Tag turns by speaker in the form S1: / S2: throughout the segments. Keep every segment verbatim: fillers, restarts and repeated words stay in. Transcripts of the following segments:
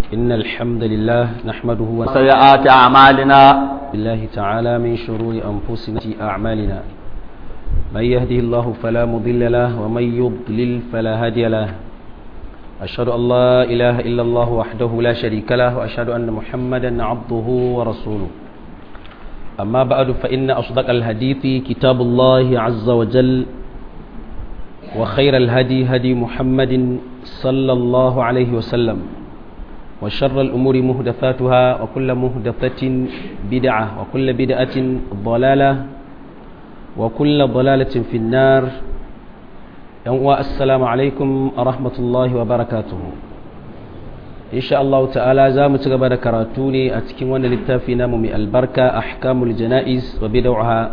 S1: إن الحمد لله نحمده
S2: وسيئات أعمالنا
S1: بالله تعالى من شرور أنفسنا أعمالنا من يهده الله فلا مضل له ومن يضلل فلا هادي له أشهد أن لا إله إلا الله وحده لا شريك له وأشهد أن محمدا عبده ورسوله أما بعد فإن أصدق الحديث كتاب الله عز وجل وخير الهدي هدي محمد صلى الله عليه وسلم وشر الأمور مهدثاتها وكل مهدثة بدعة وكل بدعة ضلالة وكل ضلالة في النار السلام عليكم ورحمة الله وبركاته إن شاء الله تعالى زام تغبر كراتوني أتكين وانا للتافينا ممي البركة أحكام الجنائز وبدوعها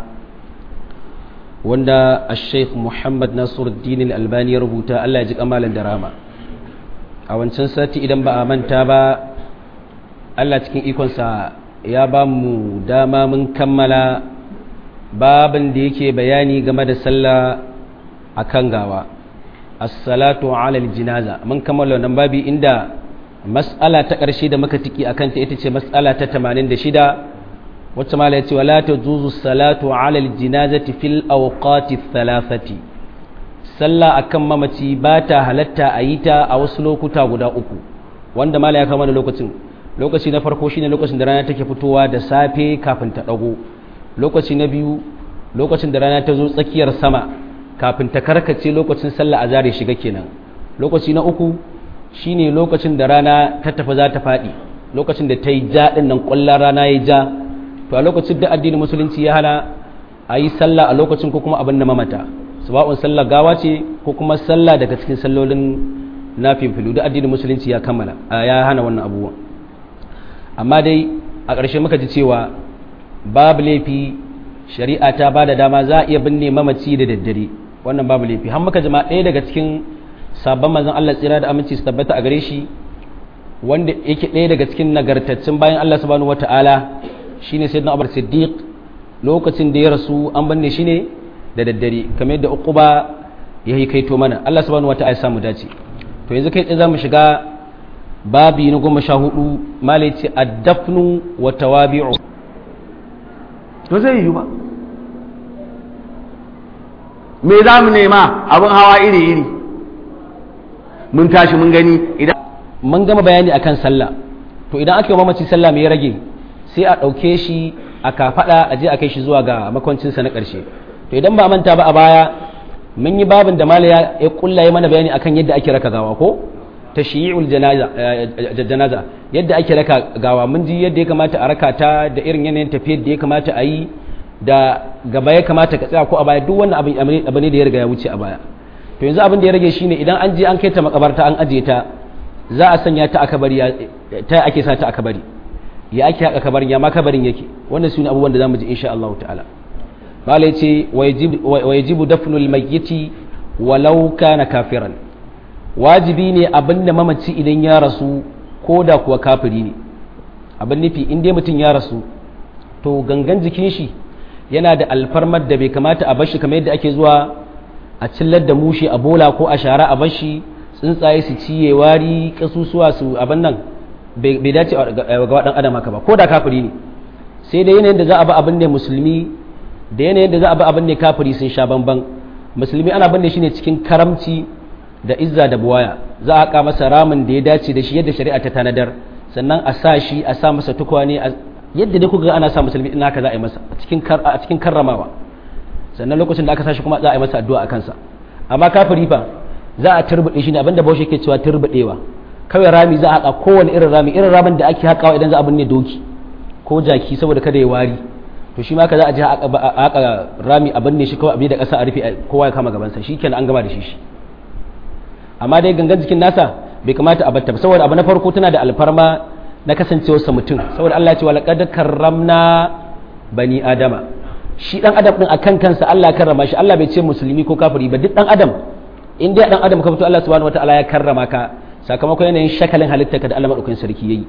S1: وانا الشيخ محمد ناصر الدين الألباني ربوتا ألا يجيك أمالا دراما a wancan sati idan ba a manta ba Allah cikin ikonsa ya ba mu dama mun kammala babin da yake bayani game da sallah akan gawa as-salatu ala al-jinaza mun kammala wannan babi inda mas'ala ta ƙarshe da muka tiki akan ta ita ce mas'ala ta tamanin da shida wacce mala yace wala tajuzu salatu ala al-jinazati fil awqati thalathati sallah akan mamaci ba ta halatta a yi ta a wasu lokuta guda uku wanda mala ya kama da lokacin lokaci na farko shine lokacin da rana take fitowa da safe kafin ta dago lokaci na biyu lokacin da rana ta zo tsakiyar sama kafin ta karkace lokacin sallah azhar ya shiga kenan lokaci na uku shine lokacin da rana ta tafi za ta fadi lokacin da ta yi ja din nan kullar rana ya ja to a lokacin da addinin musulunci ya hana a yi sallah a lokacin ko kuma abin da mamata sawa'un sallar gawa ce ko kuma sallah daga cikin sallolin nafifilu da addinin musulunci ya kammala ya hana wannan abubuwan amma dai a ƙarshe muka ji cewa babu laifi shari'a ta ba da dama za a iya binne mamaci da daddare wannan babu laifi har muka jima ɗaya daga cikin sabon manzon Allah tsira da aminci su tabbata a gare shi wanda yake ɗaya daga cikin nagartaccen bayan Allah subhanahu wataala shine sayyidina Abu Siddiq lokacin da ya rasu an binne shi ne da daddare kamar yadda uquba ya yi kaito mana Allah subhanahu wata'ala ya samu dace to yanzu kai tsaye zamu shiga babi na goma sha hudu malai ce addafnu wa tawabi'u
S2: to zai yi ba me za mu nema abin hawa iri iri mun tashi mun gani idan
S1: mun gama bayani akan sallah to idan aka yi mamaci sallah me ya rage sai a ɗauke shi a kafaɗa a je a kai shi zuwa ga makwancinsa na ƙarshe to idan ba manta ba a baya mun yi babin da malaya ya kullaye mana bayani akan yadda ake raka gawa ko tashyi'ul janaza janaza yadda ake raka gawa mun ji yadda ya kamata a raka ta da irin yanayin tafiyar da ya kamata a yi da gaba ya kamata ka tsaya ko a baya duk wannan abin abu ne da ya riga ya wuce a baya to yanzu abin da ya rage shine idan an je an kai ta makabarta an ajiye ta za a sanya ta a kabari ta ake sa ta a kabari ya ake haka kabarin ya ma kabarin yake wannan sune abubuwan da zamu ji insha Allah ta'ala malai ce wa yajibu dafnul mayyiti walau kana kafiran wajibi ne abinda mamaci idan ya rasu ko da kuwa kafiri ne abin nufi in dai mutum ya rasu to gangan jikin shi yana da alfarmar da bai kamata a bashi kamar yadda ake zuwa a cillar da mushi a bola ko a shara a bashi tsuntsaye su ciye wari kasusuwa su abin nan bai dace ga wadan adam haka ba ko da kafiri ne sai dai yanayin da za a ba abin ne musulmi da yanayin da za a bi abin ne kafiri sun sha bamban musulmi ana binne shi ne cikin karamci da izza da buwaya za a ka masa ramin da ya dace da shi yadda shari'a ta tanadar sannan a sa shi a sa masa tukwane yadda dai kuka ga ana sa musulmi ina haka za a yi masa a cikin a cikin karramawa sannan lokacin da aka sa shi kuma za a yi masa addu'a a kansa amma kafiri fa za a turbude shi ne abinda Bahaushe yake cewa turbudewa kawai rami za a haƙa kowane irin rami irin ramin da ake haƙawa idan za a binne doki ko jaki saboda kada ya wari to shi ma ka za a ji haka rami abin ne shi kawai abin da ƙasa a rufe kowa ya kama gabansa shi kenan an gama da shi shi amma dai gangan jikin nasa bai kamata a batta ba saboda abu na farko tana da alfarma na kasancewarsa mutum saboda Allah ya ce walaqad karramna bani adama shi dan adam din akan kansa Allah ya karrama shi Allah bai ce musulmi ko kafiri ba duk dan adam in dai dan adam ka fito Allah subhanahu wataala ya karrama ka sakamakon yanayin shakalin halittarka da Allah madaukakin sarki yayi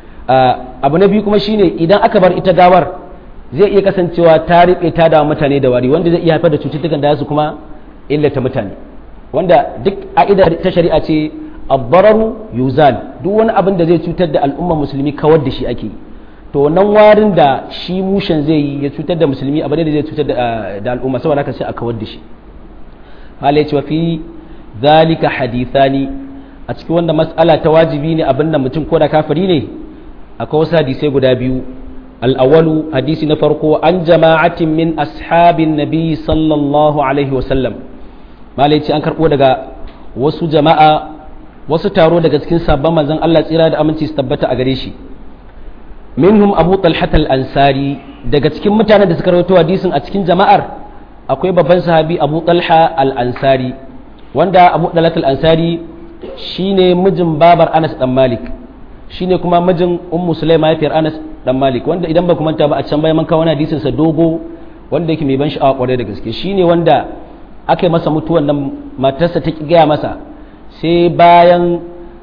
S1: abu na biyu kuma shine idan aka bar ita gawar zai iya kasancewa ta riɓe ta da mutane da wari wanda zai iya haifar da cututtukan da su kuma illata mutane wanda duk a'ida ta shari'a ce ad-dararu yuzal duk wani abin da zai cutar da al'umma musulmi kawar da shi ake yi to wannan warin da shi mushen zai yi ya cutar da musulmi abin da zai cutar da al'umma saboda haka sai a kawar da shi hala ya ce wa fi zalika hadithani a cikin wanda mas'ala ta wajibi ne abin da mutum ko da kafiri ne akwai wasu hadisai guda biyu al-awwalu hadisi na farko an jama'atin min ashabin nabi sallallahu alaihi wasallam hala ya ce an karbo daga wasu jama'a wasu taro daga cikin sabon manzon Allah tsira da aminci su tabbata a gare shi minhum abu talhat al-ansari daga cikin mutanen da suka rawaito hadisin a cikin jama'ar akwai babban sahabi abu talha al-ansari wanda abu talhat al-ansari shine mijin babar Anas dan Malik shine kuma mijin ummu Sulaima mahaifiyar Anas dan Malik wanda idan ba ku manta ba a can bayan man kawo hadisin sa dogo wanda yake mai ban sha'awa kwarai da gaske shine wanda aka yi masa mutuwan nan matarsa ta ki gaya masa sai bayan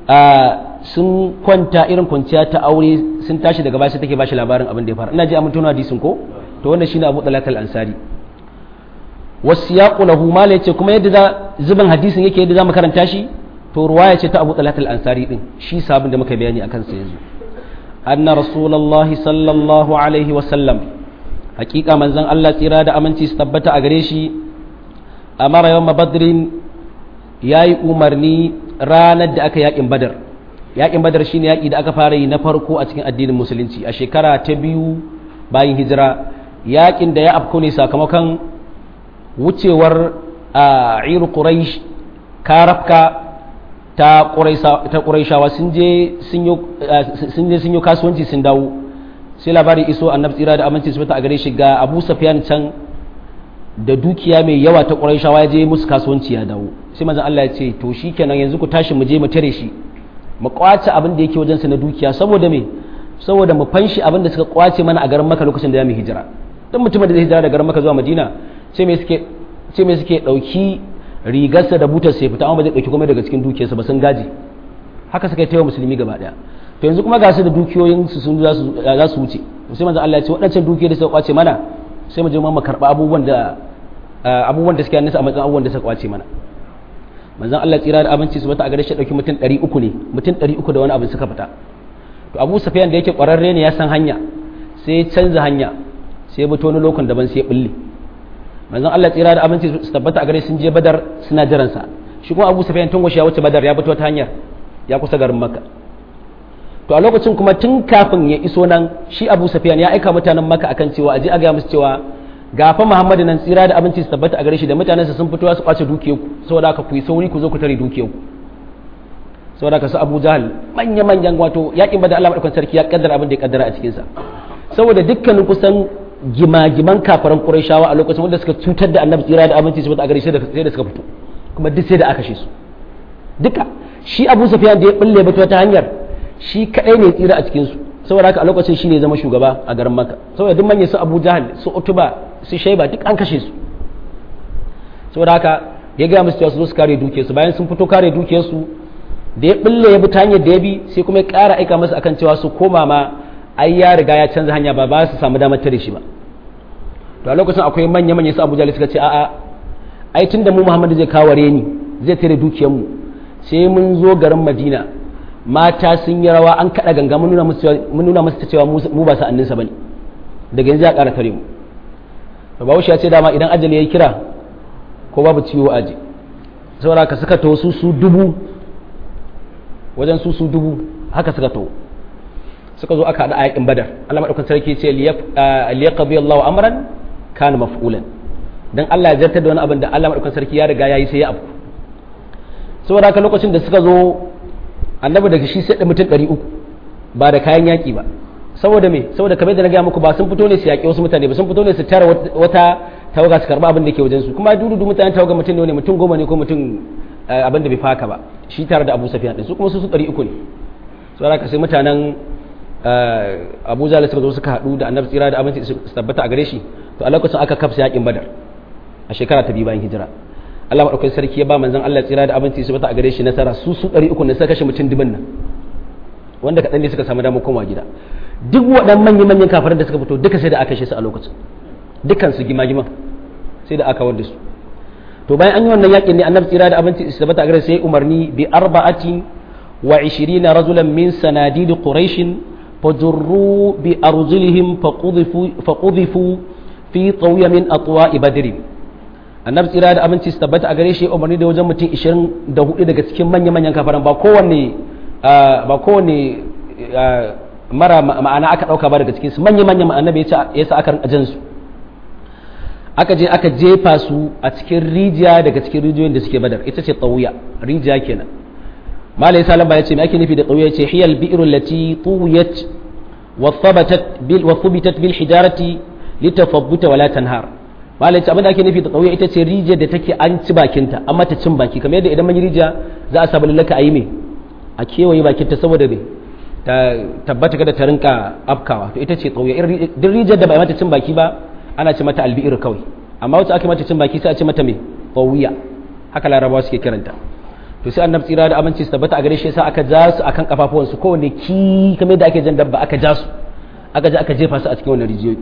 S1: sun kwanta irin kwanciya ta aure sun tashi daga baya sai take bashi labarin abin da ya fara ina ji a mutum hadisin ko to wannan shine Abu Talhat al-Ansari wasiyaqu lahu mala yace kuma yadda za zuban hadisin yake yadda zamu karanta shi to ruwaya ce ta Abu Talhat al-Ansari din shi sabon da muka bayani akan sa yanzu anna rasulullahi sallallahu alaihi wa sallam hakika manzon Allah tsira da aminci su tabbata a gare shi amara yawm badrin yayi umarni ranar da aka yakin badar yakin badar shine yaki da aka fara yi na farko a cikin addinin musulunci a shekara ta biyu bayan hijira yakin da ya afko ne sakamakon wucewar a iru quraish karafka ta quraishawa sun je sun je sun yi kasuwanci sun dawo sai labari iso annabi tsira da aminci su a gare shi ga Abu Sufyan can da dukiya mai yawa ta quraishawa ya je musu kasuwanci ya dawo sai manzon Allah ya ce to shikenan yanzu ku tashi mu je mu tare shi mu kwace abin da yake wajen sa na dukiya saboda me saboda mu fanshi abin da suka kwace mana a garin Makka lokacin da ya mu hijira dan mutumin da zai hijira daga garin Makka zuwa Madina sai me suke sai me suke dauki rigarsa da butar sai fita amma ba zai dauki komai daga cikin dukiyarsa ba sun gaji haka suka yi taiwa musulmi gaba daya to yanzu kuma ga su da dukiyoyin su sun za su za su wuce sai manzon Allah ya ce waɗancan dukiyoyi da suka kwace mana sai mu je mu karba abubuwan da abubuwan da suke hannunsa a matsayin abubuwan da suka kwace mana manzon Allah tsira da abinci su wata a gare shi dauki mutum ɗari uku ne mutum ɗari uku da wani abin suka fita to Abu Sufyan da yake kwararre ne ya san hanya sai ya canza hanya sai ya bi wani lokacin daban sai ya bulle manzon Allah tsira da abinci su tabbata a gare sun je Badar suna jiran sa shi kuma Abu Sufyan tun ya wuce Badar ya bi ta hanyar ya kusa garin Makka to a lokacin kuma tun kafin ya iso nan shi Abu Sufyan ya aika mutanen Makka akan cewa aje a ga musu cewa gafa Muhammadu nan tsira da abinci su tabbata a gare shi da mutanensa sun fito su kwace dukiyar ku saboda haka ku yi sauri ku zo ku tare dukiyar ku saboda haka su Abu Jahal manya manyan wato yakin bada Allah madaukakin sarki ya kaddara abin da ya kaddara a cikin sa saboda dukkanin kusan gimagiman kafaran Qurayshawa a lokacin wanda suka cutar da Annabi tsira da abinci su tabbata a gare shi sai da suka fito kuma duk sai da aka kashe su duka shi Abu Sufyan da ya bulle bato ta hanyar shi kadai ne tsira a cikin su saboda haka a lokacin shi ne zama shugaba a garin Makka saboda duk manyan su Abu Jahal su Utuba su Shaiba duk an kashe su saboda haka ya ga musu cewa su zo su kare dukiyar su bayan sun fito kare dukiyar su da ya bulle ya bi ta hanyar da ya bi sai kuma ya ƙara aika masa akan cewa su koma ma ai ya riga ya canza hanya ba ba su samu damar tare shi ba to a lokacin akwai manya manyan su Abu Jahal suka ce a'a ai tunda mu Muhammadu zai kaware ni zai tare dukiyar mu sai mun zo garin Madina mata sun yi rawa an kada ganga mun nuna musu mun nuna musu cewa mu ba sa'annin sa bane daga yanzu ya ƙara tare mu to Bahaushe ya ce dama idan ajali yayi kira ko babu ciwo aje saboda ka suka to su su dubu wajen su su dubu haka suka to suka zo aka hada a yakin Badar Allah madaukakin sarki ce liyaqdi Allahu amran kana maf'ulan dan Allah ya zartar da wani abin da Allah madaukakin sarki ya riga yayi sai ya abu saboda haka lokacin da suka zo annabi daga shi sai da mutum ɗari uku ba da kayan yaƙi ba saboda me saboda kamar da na gaya muku ba sun fito ne su yaƙi wasu mutane ba sun fito ne su tara wata tawaga su karɓa abin da ke wajen su kuma dudu mutanen tawaga mutum ne mutum goma ne ko mutum abin da bai faka ba shi tare da Abu Sufyan din su kuma su su ɗari uku ne saboda haka sai mutanen Abu Jahl suka zo suka haɗu da annabi tsira da abinci su tabbata a gare shi to a lokacin aka kafsa yaƙin Badar a shekara ta biyu bayan hijira Allah maɗaukakin sarki ya ba manzon Allah tsira da abinci su bata a gare shi nasara su su ɗari uku ne suka kashe mutum dubin nan wanda kaɗan ne suka samu damar komawa gida duk waɗannan manyan manyan kafiran da suka fito duka sai da aka kashe su a lokacin dukkan su gima-giman sai da aka wanda su to bayan an yi wannan yakin ne annabi tsira da abinci istabata gare sai umarni bi arba'atin wa ishirina rajulan min sanadid quraish fajurru bi arjulihim faqudhifu faqudhifu fi tawiya min atwa'i badr annabi tsira da abinci istabata a gare shi umarni da wajen mutum ishirin da hudu daga cikin manyan manyan kafaran ba kowanne ba kowanne mara ma'ana aka dauka ba daga cikin su manyan manyan annabi ya sa aka rinka jan su aka je aka jefa su a cikin rijiya daga cikin rijiyoyin da suke badar ita ce tsawiya rijiya kenan malai salam ba ya ce me ake nufi da tsawiya ya ce hiyal bi'ru allati tuwiyat wa thabatat bil wa thubitat bil hijarati litafabbuta wala tanhar malai ce abin da ake nufi da tsawiya ita ce rijiyar da take an ci bakinta amma ta cin baki kamar yadda idan mun yi rijiya za a saba lallaka a yi me a kewaye bakinta saboda me ta tabbata kada ta rinka afkawa to ita ce tsawiya duk rijiyar da ba mata cin baki ba ana ce mata albi'ir kawai amma wacce ake mata cin baki sai a ce mata me fawiya haka larabawa suke kiranta to sai annabi tsira da aminci su tabbata a gare shi yasa aka ja su akan kafafuwan su kowanne ki kamar da ake jan dabba aka ja su aka ja aka jefa su a cikin wannan rijiyoyi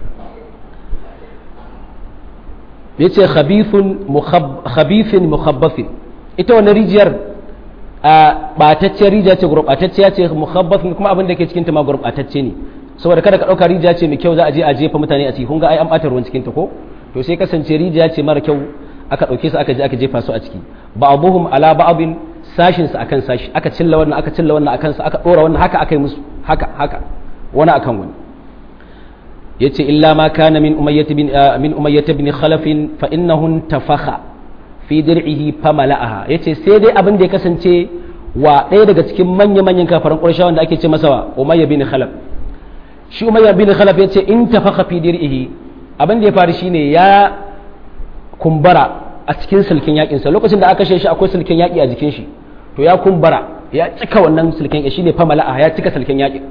S1: yace khabithun khabithin mukhabbafin ita wannan rijiyar a batacciyar rijiya ce gurbatacciya ce mukhabbafin kuma abin da ke cikin ta ma gurbatacce ne saboda kada ka ɗauka rijiya ce mai kyau za a je a jefa mutane a ciki kun ga ai an ɓata ruwan cikin ta ko to sai kasance rijiya ce mara kyau aka ɗauke su aka je aka jefa su a ciki ba'abuhum ala ba'abin sashin su akan sashi aka cilla wannan aka cilla wannan akan su aka ɗora wannan haka aka yi musu haka haka wani akan wani yace illa ma kana min umayyah bin min umayyah bin khalaf fa innahu tafakha fi dir'ihi famala'aha yace sai dai abin da ya kasance wa ɗaya daga cikin manya manyan kafaran qurayshawan da ake ce masa wa umayyah bin khalaf shi umayyah bin khalaf ya ce in tafaka fi dir'ihi abin da ya faru shine ya kumbara a cikin silkin yakin sa lokacin da aka kashe shi akwai silkin yaki a jikin shi to ya kumbara ya cika wannan silkin yaki shine fa mala'a ya cika silkin yaki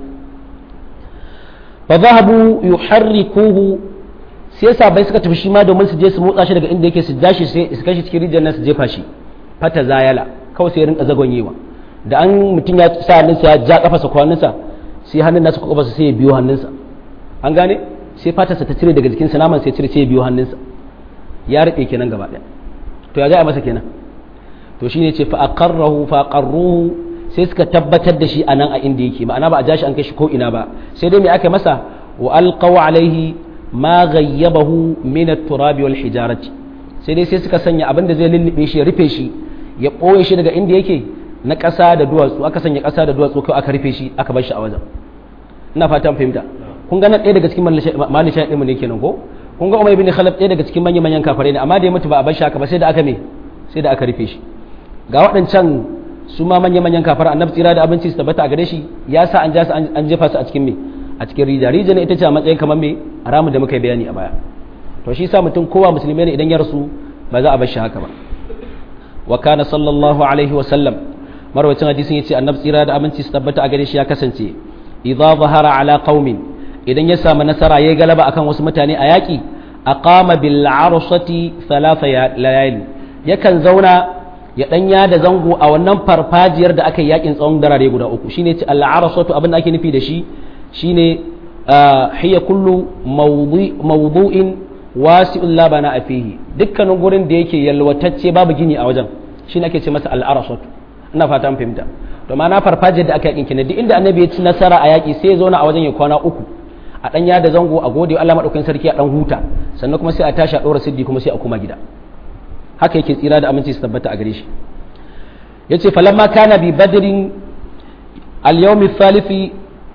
S1: fa zahabu yuharrikuhu sai sabai suka tafi shi ma domin su je su motsa shi daga inda yake su dashi sai su kashi cikin rijiyar nan su jefa shi fata zayala kawai sai ya rinka zagonyewa da an mutum ya sa hannunsa ya ja kafa sa kwaninsa sai hannun nasa kwakwaba sai ya biyo hannunsa an gane sai fatarsa ta cire daga jikinsa naman sai cire sai ya biyo hannunsa ya riƙe kenan gaba ɗaya to ya za a masa kenan to shi ne ce fa aqarrahu fa aqarruhu sai suka tabbatar da shi anan a inda yake ma'ana ba a ja shi an kai shi ko ina ba sai dai me aka masa wa alqaw alaihi ma ghayyabahu min at-turab wal hijarati sai dai sai suka sanya abin da zai lullube shi ya rufe shi ya ɓoye shi daga inda yake na ƙasa da duwatsu aka sanya ƙasa da duwatsu kawai aka rufe shi aka bar shi a wajen ina fatan fahimta kun ga nan ɗaya daga cikin malisha ɗinmu ne kenan ko kun ga umar ibn khalaf ɗaya daga cikin manyan manyan kafare ne amma da ya mutu ba a bar shi haka ba sai da aka me sai da aka rufe shi ga waɗancan su ma manyan manyan kafare annabi tsira da abinci su tabbata a gare shi ya sa an ja su an jefa su a cikin me a cikin rija rija ne ita ce a matsayin kamar me haramun da muka yi bayani a baya to shi sa mutum kowa musulmi ne idan ya rasu ba za a bar shi haka ba wa kana sallallahu alaihi wa sallam marwacin hadisin yace annabi tsira da aminci su tabbata a gare shi ya kasance idza zahara ala qaumin idan ya samu nasara yayi galaba akan wasu mutane a yaki aqama bil arsati thalatha layali yakan zauna ya danya da zango a wannan farfajiyar da aka yi yakin tsawon darare guda uku shine ce al arsatu abin da ake nufi da shi shine hiya kullu mawdu'in wasi'un la bana fihi dukkanin gurin da yake yalwatacce babu gini a wajen shine ake ce masa al arsatu ina fata an fahimta to ma na farfajiyar da aka yakin kina duk inda annabi ya ci nasara a yaki sai ya zauna a wajen ya kwana uku a dan da zango a gode Allah madaukakin sarki a dan huta sannan kuma sai a tashi a dora siddi kuma sai a koma gida haka yake tsira da aminci su tabbata a gare shi yace falamma kana bi badrin al-yawm ath-thalithi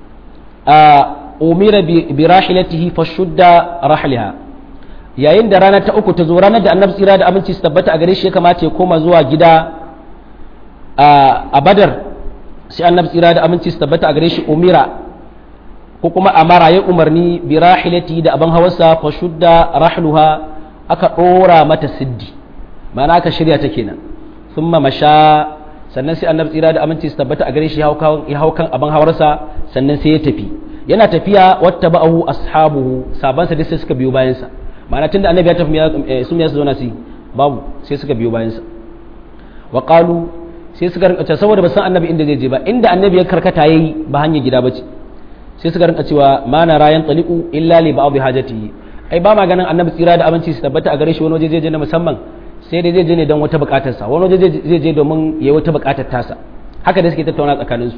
S1: umira bi rahilatihi fashudda rahliha yayin da rana ta uku ta zo ranar da annabi tsira da aminci su tabbata a gare shi ya kamata ya koma zuwa gida a badar sai annabi tsira da aminci su tabbata a gare shi umira ko kuma amara ya umarni bi rahilati da abin hawarsa fa shudda rahluha aka dora mata siddi ma'ana aka shirya ta kenan thumma masha sannan sai annabi tsira da aminci su tabbata a gare shi ya hau kan abin hawarsa sannan sai ya tafi yana tafiya wattaba'ahu ashabuhu sabansa dai sai suka biyo bayan sa ma'ana tunda annabi ya tafi sun ya zo na si babu sai suka biyo bayan sa wa qalu sai suka rinka cewa saboda ba san annabi inda zai je ba inda annabi ya karkata yayi ba hanyar gida bace sai suka rinka cewa ma na rayan taliqu illa li ba'd hajatihi ai ba ma ganin annabi tsira da abinci su tabbata a gare shi wani waje je na musamman sai dai zai je ne don wata bukatarsa wani waje zai je domin ya yi wata bukatar tasa haka da suke tattauna tsakaninsu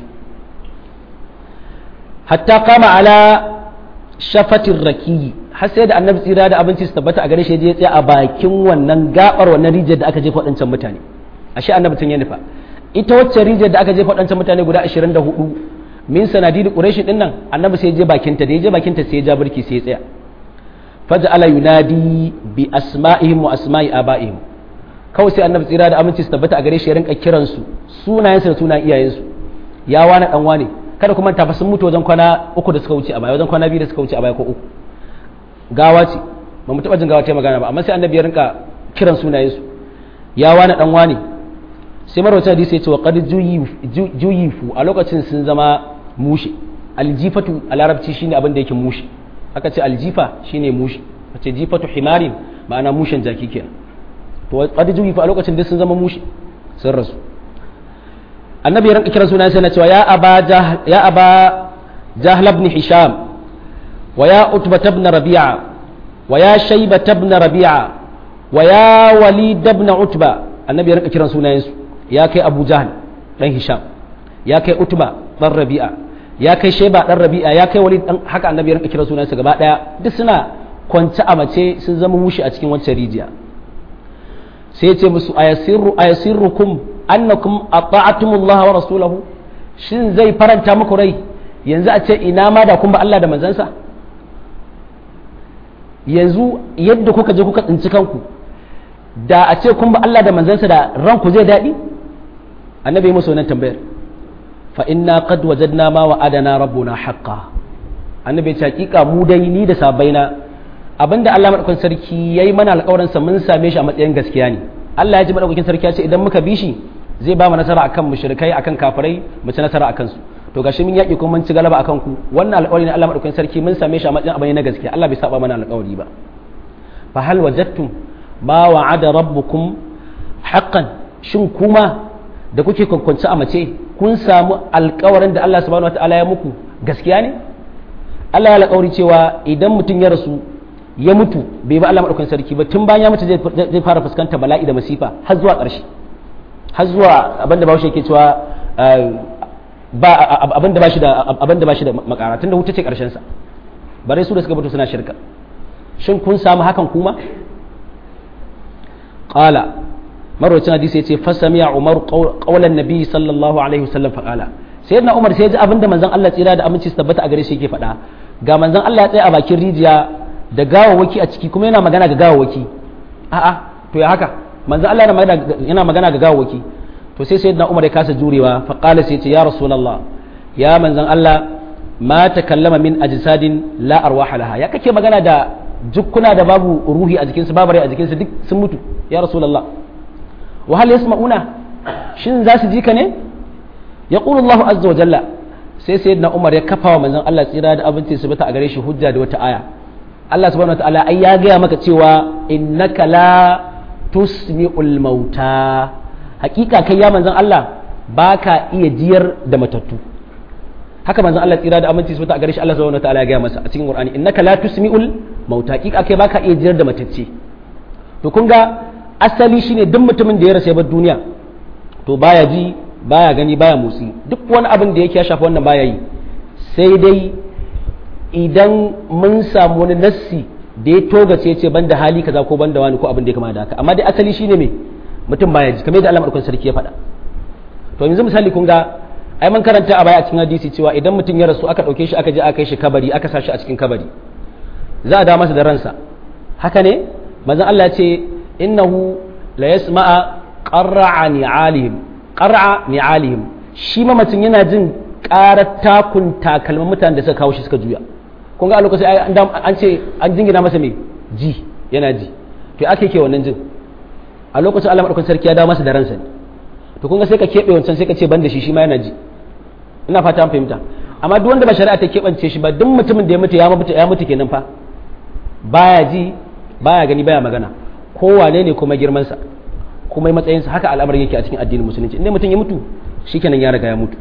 S1: hatta kama ala shafatin raki har sai da annabi tsira da abinci su tabbata a gare shi je tsaya a bakin wannan gabar wannan rijiyar da aka jefa waɗancan mutane ashe annabi tun ya nufa ita wacce rijiyar da aka jefa waɗancan mutane guda ashirin da hudu min sanadidi quraish din nan annabi sai ya je bakinta da ya je bakinta sai ya ja birki sai ya tsaya faja'ala yunadi bi asma'ihim wa asma'i aba'ihim kawai sai annabi tsira da aminci su tabbata a gare shi ya rinka kiran su sunayensu da sunayen iyayensu ya wani dan wane kada kuma ta fa sun mutu wajen kwana uku da suka wuce a baya wajen kwana biyu da suka wuce a baya ko uku gawa ce ba mu taba jin gawa ta magana ba amma sai annabi ya rinka kiran sunayensu ya wani dan wane sai marwata hadisi ya ce wa qad juyifu a lokacin sun zama mushe aljifatu a larabci shine abin da yake mushe aka ce aljifa shine mushe aka ce jifatu himarin ma'ana mushen jaki kenan to qad juyifu a lokacin da sun zama mushe sun rasu annabi ya rinka kiran sunan sai na cewa ya aba ya aba jahl ibn hisham wa ya utba ibn rabi'a wa ya shayba ibn rabi'a wa ya walid ibn utba annabi ya rinka kiran sunayensu ya kai abu jahl dan hisham ya kai utba dan rabi'a ya kai shayba dan rabi'a ya kai walid dan haka annabi ya rinka kiran sunayensu gaba daya duk suna kwance a mace sun zama mushi a cikin wancan rijiya sai ya ce musu ayasirru ayasirrukum annakum ata'atumullaha wa rasulahu shin zai faranta muku rai yanzu a ce ina ma da kun ba Allah da manzansa yanzu yadda kuka je kuka tsinci kanku da a ce kun ba Allah da manzansa da ranku zai daɗi annabi musu wannan tambayar fa inna qad wajadna ma wa'adana rabbuna haqqan annabi ya ce hakika mu dai ni da sabaina abinda Allah madaukakin sarki yayi mana alƙawarin sa mun same shi a matsayin gaskiya ne Allah ya ji madaukakin sarki ya ce idan muka bi shi zai ba mu nasara akan mushrikai akan kafirai mu ci nasara akan su to gashi mun yaki kuma mun ci galaba akan ku wannan alƙawari ne Allah madaukakin sarki mun same shi a matsayin abin na gaskiya Allah bai saba mana alƙawari ba fa hal wajadtum ma wa'ada rabbukum haqqan shin kuma da kuke kwankwanci a mace kun samu alƙawarin da Allah subhanahu wataala ya muku gaskiya ne Allah ya alƙawari cewa idan mutum ya rasu ya mutu bai ba Allah madaukakin sarki ba tun bayan ya mutu zai fara fuskanta bala'i da masifa har zuwa ƙarshe har zuwa abinda bawo yake cewa ba abinda ba shi da abinda ba shi da makara tunda wuta ce ƙarshen sa bare su da suka mutu suna shirka shin kun samu hakan kuma qala marwacin hadisi yace fasami'a umar qawlan nabi sallallahu alaihi wasallam fa qala sayyidina umar sai ya ji abinda manzon Allah tsira da aminci su tabbata a gare shi yake faɗa ga manzon Allah ya tsaya a bakin rijiya da gawawaki a ciki kuma yana magana ga gawawaki a'a to ya haka manzo Allah yana magana ga gawawaki to sai sayyidina Umar ya kasa jurewa fa qala sai ce ya rasulullah ya manzon Allah ma takallama min ajsadin la arwaha laha ya kake magana da jukkuna da babu ruhi a jikinsu babu rai a jikinsu duk sun mutu ya rasulullah wa hal yasma'una shin za su ji ka ne yaqulu Allah azza wa jalla sai sayyidina Umar ya kafa wa manzon Allah tsira da abinci su bata a gare shi hujja da wata aya Allah subhanahu wa ta'ala ai ya gaya maka cewa innaka la tusmi'ul mauta hakika kai ya manzon Allah baka iya jiyar da matattu haka manzon Allah tsira da aminci su ta gare shi Allah subhanahu wa ta'ala ya gaya masa a cikin Qur'ani innaka la tusmi'ul mauta hakika kai baka iya jiyar da matacce to kun ga asali shine duk mutumin da ya rasa bar duniya to baya ji baya gani baya motsi duk wani abin da yake ya shafi wannan baya yi sai dai idan mun samu wani nassi da ya togace ce banda hali kaza ko banda wani ko abin da ya kama da haka amma dai asali shine me mutum baya ji kamar yadda Allah madaukakin sarki ya faɗa to yanzu misali kun ga ai mun karanta a baya a cikin hadisi cewa idan mutum ya rasu aka dauke shi aka je aka kai shi kabari aka sa shi a cikin kabari za a da masa da ransa haka ne manzon Allah ya ce innahu la yasma'a qarra'a ni'alihim qarra'a ni'alihim shi ma mutum yana jin ƙarar takun takalman mutanen da suka kawo shi suka juya kun ga a lokacin an ce an jingina masa mai ji yana ji to ake ke wannan jin a lokacin Allah madaukakin sarki ya dawo masa da ransa ne to kun ga sai ka keɓe wancan sai ka ce ban da shi shi ma yana ji ina fata an fahimta amma duk wanda ba shari'a ta keɓance shi ba duk mutumin da ya mutu ya mutu ya mutu kenan fa baya ji baya gani baya magana kowane ne kuma girman sa kuma matsayinsa haka al'amarin yake a cikin addinin musulunci inda mutum ya mutu shikenan ya riga ya mutu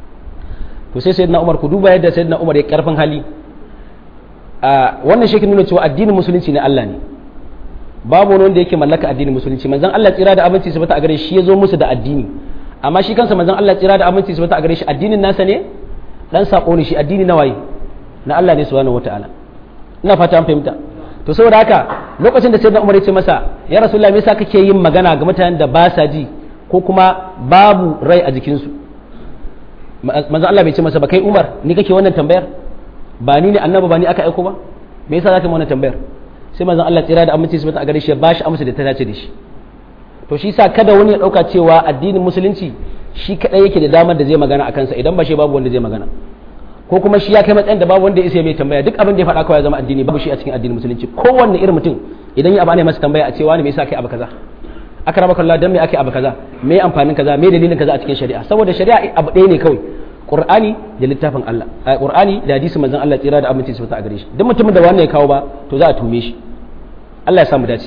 S1: to sai sayyidina Umar ku duba yadda sayyidina Umar ya karfin hali a wannan shi ke nuna cewa addinin musulunci ne Allah ne babu wani wanda yake mallaka addinin musulunci manzon Allah tsira da aminci su bata a gare shi ya zo musu da addini amma shi kansa manzon Allah tsira da aminci su bata a gare shi addinin nasa ne dan sako ne shi addini na waye na Allah ne subhanahu wataala ina fata an fahimta to saboda haka lokacin da sayyidina Umar ya ce masa ya rasulullahi me yasa kake yin magana ga mutanen da ba sa ji ko kuma babu rai a jikinsu manzon Allah bai ce masa ba kai Umar ni kake wannan tambayar ba ni ne annabi ba ni aka aiko ba me yasa zaka yi wannan tambayar sai manzon Allah tsira da aminci su a gare shi ya bashi amsa da ta dace da shi to shi sa kada wani ya dauka cewa addinin musulunci shi kadai yake da damar da zai magana akan sa idan ba shi babu wanda zai magana ko kuma shi ya kai matsayin da babu wanda ya isa mai tambaya duk abin da ya faɗa kawai ya zama addini babu shi a cikin addinin musulunci kowanne irin mutum idan ya abane masa tambaya a cewa ne me yasa kai abu kaza akramaka Allah dan me ake abu kaza me amfanin kaza me dalilin kaza a cikin shari'a saboda shari'a abu ɗaya ne kawai Qur'ani da littafin Allah Qur'ani da hadisi manzon Allah tsira da aminci su ta a gare shi duk mutumin da wannan ya kawo ba to za a tume shi Allah ya samu dace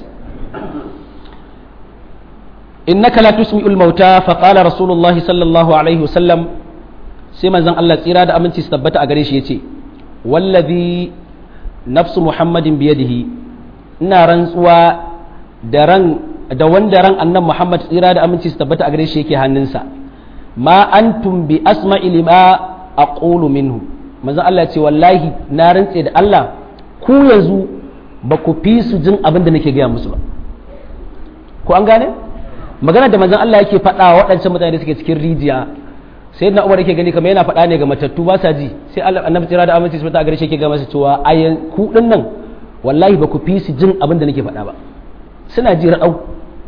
S1: innaka la tusmi'ul mauta fa qala rasulullahi sallallahu alaihi wasallam sai manzon Allah tsira da aminci su tabbata a gare shi yace wallazi nafsu muhammadin biyadihi ina rantsuwa da ran da wanda ran annan muhammad tsira da aminci su tabbata a gare shi yake hannunsa ma antum bi asma'i lima aqulu minhu manzon Allah ya ce wallahi na rantse da Allah ku yanzu ba ku fi su jin abin da nake gaya musu ba ko an gane magana da manzon Allah yake faɗa waɗancan mutane da suke cikin rijiya sai na Umar yake gani kamar yana faɗa ne ga matattu ba sa ji sai Allah annabi tsira da aminci su ta gare shi yake ga masa cewa ayan ku din nan wallahi ba ku fi su jin abin da nake faɗa ba suna ji ra'au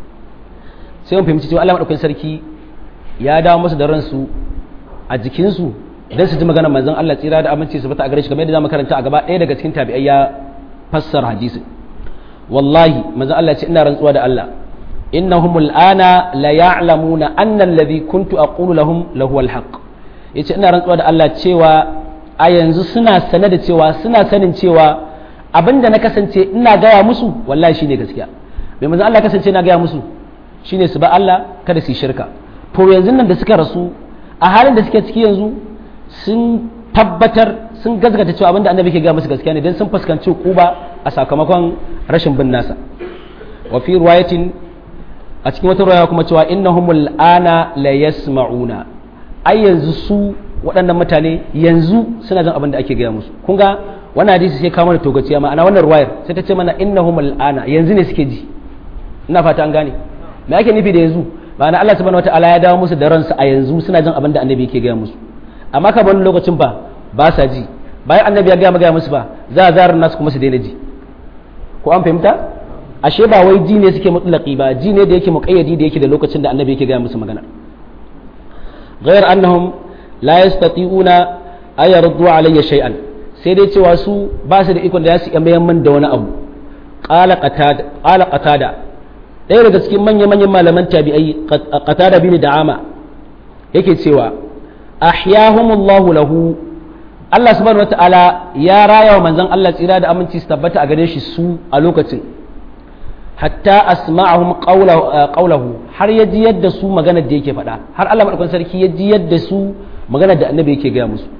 S1: sai mun fahimci cewa Allah madaukakin sarki ya dawo musu da ransu a jikinsu don su ji maganar manzon Allah tsira da aminci su bata a gare shi kamar yadda zamu karanta a gaba ɗaya daga cikin tabi'ai ya fassara hadisin wallahi manzon Allah ce ina rantsuwa da Allah innahum al'ana la ya'lamuna anna alladhi kuntu aqulu lahum lahu al-haqq yace ina rantsuwa da Allah cewa a yanzu suna sane da cewa suna sanin cewa abinda na kasance ina gaya musu wallahi shine gaskiya mai manzon Allah kasance na gaya musu shine su ba Allah kada su yi shirka to yanzu nan da suka rasu a halin da suke ciki yanzu sun tabbatar sun gazgata cewa abinda annabi ke ga musu gaskiya ne don sun fuskanci kuba a sakamakon rashin bin nasa wa fi riwayatin a cikin wata riwaya kuma cewa innahumul ana la yasma'una ai yanzu su waɗannan mutane yanzu suna jin abin da ake gaya musu kun ga wannan hadisi sai kawo mana togaciya ma'ana wannan riwayar sai ta ce mana innahumul ana yanzu ne suke ji ina fata an gane me ake nufi da yanzu ma'ana Allah subhanahu wataala ya dawo musu da ransu a yanzu suna jin abin da annabi yake gaya musu amma ka wani lokacin ba ba sa ji bayan annabi ya gaya gaya musu ba za a zarar nasu kuma su daina ji ko an fahimta ashe ba wai ji ne suke mutlaqi ba ji ne da yake muqayyadi da yake da lokacin da annabi yake gaya musu magana ghayr annahum la yastati'una ay yaruddu alayya shay'an sai dai cewa su ba su da ikon da su iya mayan min da wani abu qala qatada qala qatada ɗaya daga cikin manya-manyan malaman tabi'ai qatada bin da'ama yake cewa ahyahumullahu lahu Allah subhanahu wata'ala ya raya wa manzon Allah tsira da aminci su tabbata a gare shi su a lokacin hatta asma'ahum qawlahu har ya ji yadda su maganar da yake faɗa har Allah madaukakin sarki ya ji yadda su maganar da annabi yake gaya musu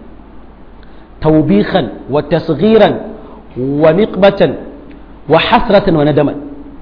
S1: tawbihan wa tasghiran wa niqbatan wa hasratan wa nadaman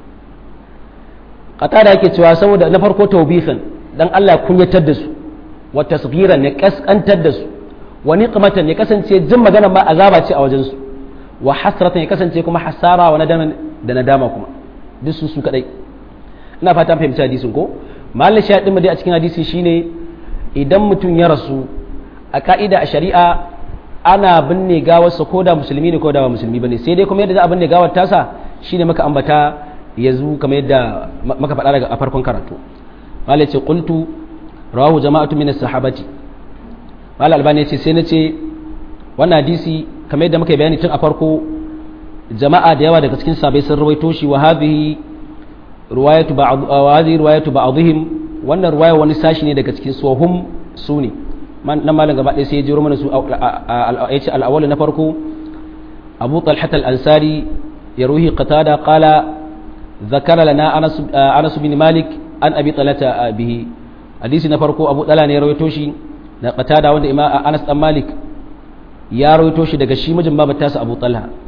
S1: qatada yake cewa saboda na farko tawbihan dan Allah kunyatar da su wa tasghiran ya kaskantar da su wa niqmatan ya kasance jin magana ma azaba ce a wajen su wa hasratan ya kasance kuma hasara wa nadaman da nadama kuma duk su su kadai ina fata an fahimci hadisin ko mallan shaɗin mu dai a cikin hadisi shine idan mutum ya rasu a ka'ida a shari'a ana binne gawarsa ko da musulmi ne ko da ba musulmi bane sai dai kuma yadda za a binne gawar tasa shine maka ambata yanzu kamar yadda maka faɗa daga a farkon karatu mallan ce qultu rawahu jama'atu min as-sahabati mallan albani ce sai na ce wannan hadisi kamar yadda muka bayani tun a farko jama'a da yawa daga cikin sahabbai sun rawaito shi wa hadhihi riwayatu ba'd wa hadhihi riwayatu ba'dihim wannan riwaya wani sashi ne daga cikin suhum suni nan malam gaba ɗaya sai ya jiro mana su yace al-awwal na farko Abu Talhat al-Ansari yaruhi qatada qala ذكر لنا أنس أنس بن مالك عن أبي طلحة به حديث نفرقو أبو طلحة ne rawaito shi da qatada wanda imam Anas dan Malik ya rawaito shi daga shi mijin babar tasa Abu Talha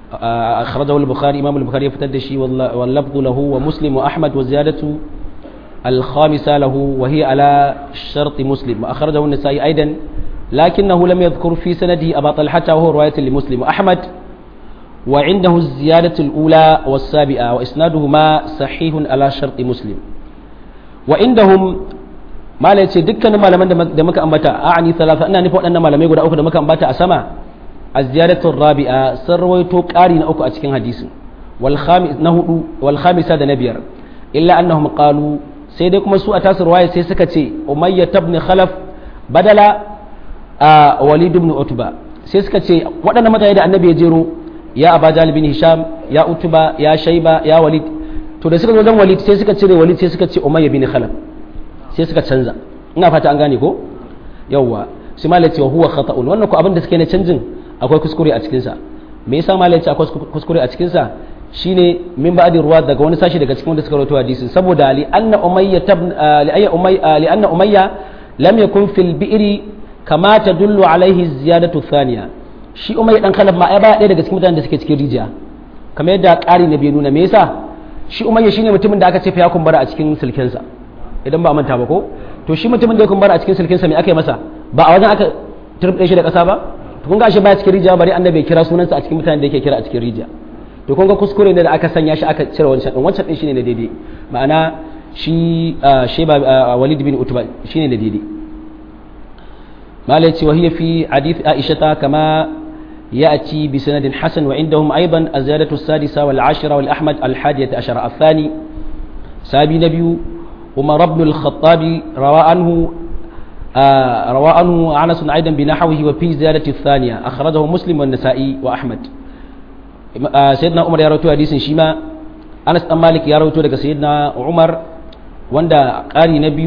S1: أخرجه البخاري إمام البخاري يفتدشي واللفظ له ومسلم وأحمد والزيادة الخامسة له وهي على شرط مسلم وأخرجه النسائي أيضا لكنه لم يذكر في سنده أبا طلحة وهو رواية لمسلم وأحمد وعنده الزيادة الأولى والسابعة وإسنادهما صحيح على شرط مسلم وعندهم ما لا يتي دكان ما لمن دمك أنبتا أعني ثلاثة أنا نفوت أن ما لم يقول أوك دمك أنبتا أسمع الزيادة الرابعة سرويتو قارين أوك أتكين حديث والخامس نهو والخامسة نبير إلا أنهم قالوا سيدكم سوء تاس رواية سيسكتي أمية بن خلف بدل آه وليد بن عتبة سيسكتي وأنا متى يدعى النبي يجيرو يا أبا جهل بن هشام يا عتبة يا شيبة يا وليد to da suka zo dan walid sai suka cire walid sai suka ce umayya bin khalaf sai suka canza ina fata an gane ko yawwa sai malai ce huwa khata'un wannan ko abin da suke na canjin akwai kuskure a cikin sa me yasa malai ce akwai kuskure a cikin sa shine min ba'di ruwa daga wani sashi daga cikin wanda suka rawaito hadisin saboda li anna umayya tabn li ayya umayya li anna umayya lam yakun fil bi'ri kama tadullu alaihi ziyadatu thaniya shi umayya dan khalaf ma ai ba ɗaya daga cikin mutanen da suke cikin rijiya kamar yadda ƙari na bai nuna me yasa shi umayya shine mutumin da aka ce fa ya kumbura a cikin sulkensa idan ba manta ba ko to shi mutumin da ya kumbura a cikin sulkensa me aka yi masa ba a wajen aka turbe shi da ƙasa ba to kun ga shi baya cikin rijiya bari annabi ya kira sunansa a cikin mutanen da yake kira a cikin rijiya to kun ga kuskure ne da aka sanya shi aka cire wancan din wancan din shine na daidai ma'ana shi sheba walid bin utba shine na daidai malai ce wa hiya fi hadith aisha kama يأتي بسند حسن وعندهم أيضا الزيادة السادسة والعاشرة والأحمد الحادية عشر الثاني سابي نبي عمر بن الخطاب روى عنه آه روى عنه أنس أيضا بنحوه وفي زيادة الثانية أخرجه مسلم والنسائي وأحمد آه سيدنا عمر يروي حديث شيما أنس بن مالك يروي لك سيدنا عمر وندا قاري نبي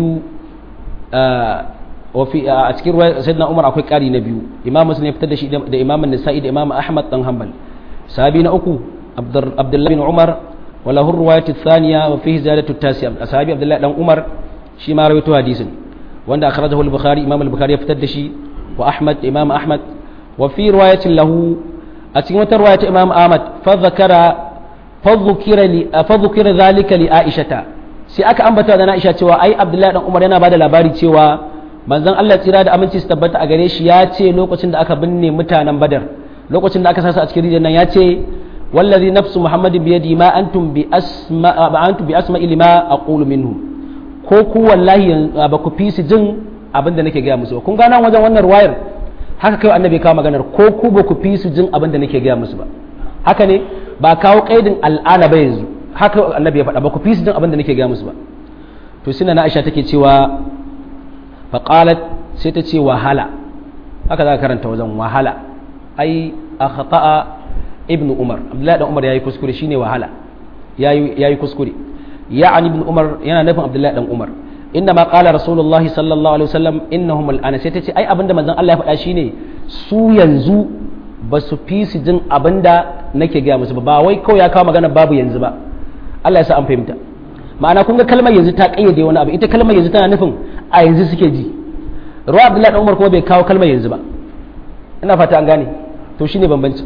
S1: آه وفي أذكر سيدنا عمر أكو قاري نبيو إمام مسلم يفتد شيء ده إمام النسائي ده إمام أحمد بن حنبل سابين أكو عبد عبد الله بن عمر وله الرواية الثانية وفيه زيادة التاسعة أصحابي عبد الله بن عمر شي ما رويته حديثا وأن أخرجه البخاري إمام البخاري يفتد شيء وأحمد إمام أحمد وفي رواية له أتيمة رواية إمام أحمد فذكر فذكر لي فذكر ذلك لعائشة سي أكا أنبتا da Aisha cewa ai Abdullahi dan Umar yana bada labari cewa manzon Allah tsira da aminci su tabbata a gare shi ya ce lokacin da aka binne mutanen Badar lokacin da aka sasa a cikin rijiyar nan ya ce wallazi nafsu muhammadin biyadi ma antum bi asma ba antum bi asma ilma aqulu minhu ko ku wallahi ba ku fi su jin abin da nake gaya musu kun gana wajen wannan ruwayar haka kai annabi kawo maganar ko ku ba ku fi su jin abin da nake gaya musu ba haka ne ba kawo kaidin al'ana ba yanzu haka annabi ya faɗa ba ku fi su jin abin da nake gaya musu ba to sina na Aisha take cewa faƙalat sai ta ce wahala haka za ka karanta wajen wahala ai a khata'a ibn umar abdullahi dan umar ya yi kuskure shine wahala ya yi kuskure ya'ani ibn umar yana nufin abdullahi dan umar inda ma qala rasulullahi sallallahu alaihi wasallam innahum al'ana sai ta ce ai abinda manzon Allah ya faɗa shine su yanzu ba su fi su jin abinda nake gaya musu ba wai kawai ya kawo magana babu yanzu ba Allah ya sa an fahimta ma'ana kun ga kalmar yanzu ta kayyade wani abu ita kalmar yanzu tana nufin a yanzu suke ji ruwa abdullahi umar kuma bai kawo kalmar yanzu ba ina fata an gane to shine bambanci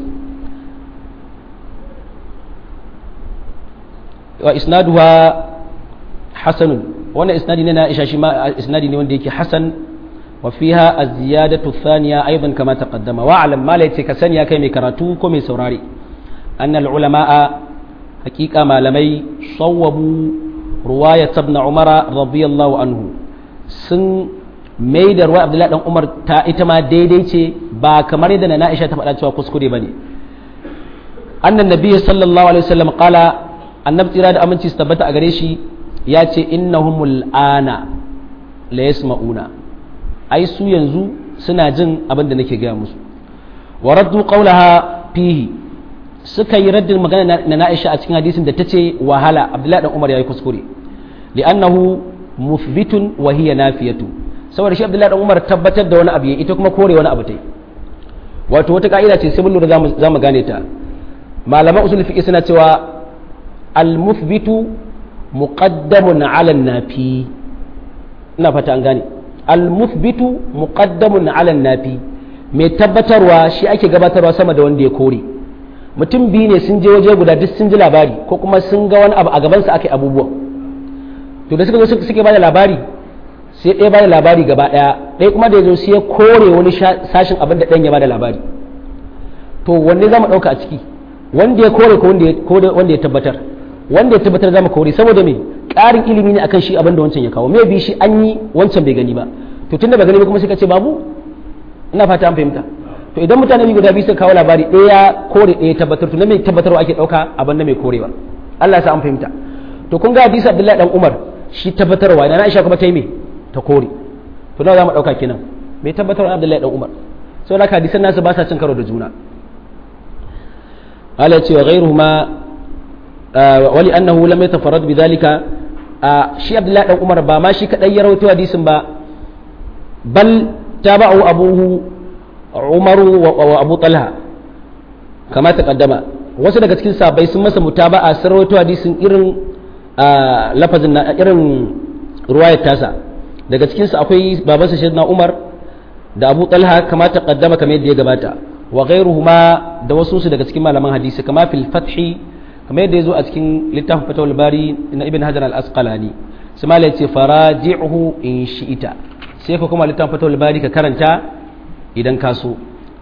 S1: wa isnaduha hasanun wannan isnadi ne na Aisha shi ma isnadi ne wanda yake hasan wa fiha az-ziyadatu thaniya aidan kama taqaddama wa alam ma la ka sani ya kai mai karatu ko mai saurare annal ulama'a haqiqa malamai sawwabu ruwayat ibn umara radiyallahu anhu sun mai da ruwa abdullahi dan umar ta ita ma daidai ce ba kamar yadda na Aisha ta faɗa cewa kuskure bane annan nabi sallallahu alaihi wasallam qala annabi tsira da aminci su tabbata a gare shi ya ce innahumul ana la yasma'una ai su yanzu suna jin abin da nake gaya musu wa raddu qawlaha fihi suka yi raddin magana na Aisha a cikin hadisin da tace wahala abdullahi dan umar yayi kuskure li'annahu muthbitun wa hiya nafiyatu saboda shi abdullahi dan umar tabbatar da wani abu ita kuma kore wani abu tai wato wata ka'ida ce sai mun lura za mu gane ta malaman usul fiqh suna cewa al-muthbitu muqaddamun 'ala an-nafi ina fata an gane al-muthbitu muqaddamun 'ala an-nafi mai tabbatarwa shi ake gabatarwa sama da wanda ya kore mutum biyu ne sun je waje guda duk sun ji labari ko kuma sun ga wani abu a gabansa aka yi abubuwa to da suka zo suke ba da labari sai ɗaya ba da labari gaba ɗaya ɗaya kuma da ya zo sai ya kore wani sashin abin da ɗan ya ba da labari to wanne za mu ɗauka a ciki wanda ya kore ko wanda ya tabbatar wanda ya tabbatar za mu kore saboda me ƙarin ilimi ne akan shi abin da wancan ya kawo me bi shi an yi wancan bai gani ba to tunda bai gani ba kuma sai ka ce babu ina fata an fahimta to idan mutane biyu guda biyu suka kawo labari ɗaya ya kore ɗaya tabbatar to na mai tabbatarwa ake ɗauka abin da mai korewa Allah ya sa an fahimta to kun ga hadisi Abdullahi dan Umar shi tabbatarwa da Aisha kuma ta yi me ta kore to nawa za mu ɗauka kenan mai tabbatarwa Abdullahi dan Umar saboda haka hadisan nasu ba sa cin karo da juna Allah ya ce wa ghayruhuma wa li annahu lam yatafarrad bidhalika shi Abdullahi dan Umar ba ma shi kadai ya rawaito hadisin ba bal tabahu abuhu Umaru wa Abu Talha kama ta kaddama wasu daga cikin sahabbai sun masa mutaba'a sun rawaito hadisin irin lafazin na irin ruwayar tasa daga cikin su akwai babansa Sayyidina Umar da Abu Talha kama ta kaddama kamar yadda ya gabata wa ghayruhuma da wasu su daga cikin malaman hadisi kama fil fathi kamar yadda yazo a cikin littafin Fathul Bari na Ibn Hajar al-Asqalani sai malai ce faraji'uhu in shi'ita sai ka kuma littafin Fathul Bari ka karanta idan ka so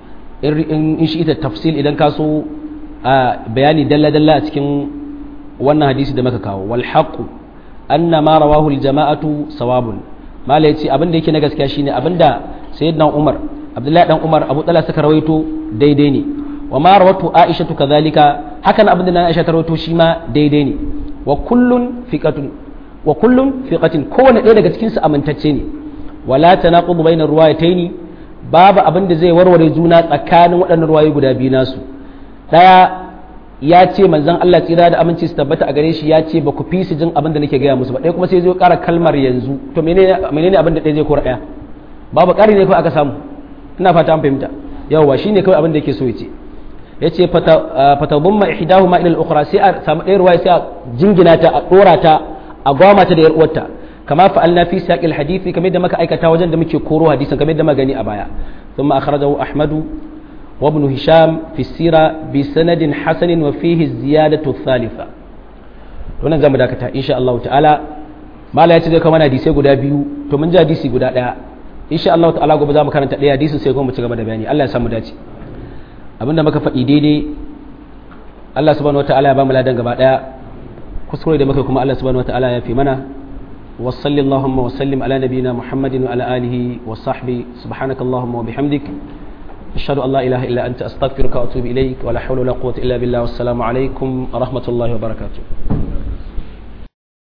S1: in shi ita tafsil idan ka so a bayani dalla-dalla a cikin wannan hadisi da muka kawo wal haqu anna ma rawahu al jama'atu sawabun mala yace abin da yake na gaskiya shine abinda sayyidina Umar Abdullahi dan Umar Abu Talha suka rawaito daidai ne wa ma rawatu Aisha kadhalika hakan abinda na Aisha ta rawaito shi ma daidai ne wa kullun fiqatun wa kullun fiqatin kowanne ɗaya daga cikin su amintacce ne wala tanaqudu bainar ruwayataini babu abin da zai warware juna tsakanin waɗannan ruwayoyi guda biyu nasu ɗaya ya ce manzon Allah tsira da aminci su tabbata a gare shi ya ce ba ku fi su jin abin da nake gaya musu ba ɗaya kuma sai zai ƙara kalmar yanzu to menene abin da ɗaya zai kora ɗaya babu ƙari ne kawai aka samu ina fata an fahimta yawwa shine kawai abin da yake so ya ce ya ce fatabumma ihdahuma ila al-ukhra sai a samu ɗaya ruwaya sai a jingina ta a ɗora ta a gwama ta da yar uwarta كما فعلنا في سياق الحديث كما يدما كايكتا وجن da muke koro hadisin kamar yadda magani a baya ثم اخرجه احمد وابن هشام في السيره بسند حسن وفيه الزياده الثالثه wannan zamu dakata insha Allah ta'ala mala yace zai kawo mana hadisi guda biyu to mun ji hadisi guda daya insha Allah ta'ala gobe zamu karanta daya hadisin sai kuma mu ci gaba da bayani Allah ya samu dace abinda muka faɗi daidai Allah subhanahu wataala ya ba mu ladan gaba daya kuskure da muka kuma Allah subhanahu wataala ya fi mana وصلى اللهم وسلم على نبينا محمد وعلى آله وصحبه سبحانك اللهم وبحمدك أشهد أن لا إله إلا أنت أستغفرك وأتوب إليك ولا حول ولا قوة إلا بالله والسلام عليكم ورحمة الله وبركاته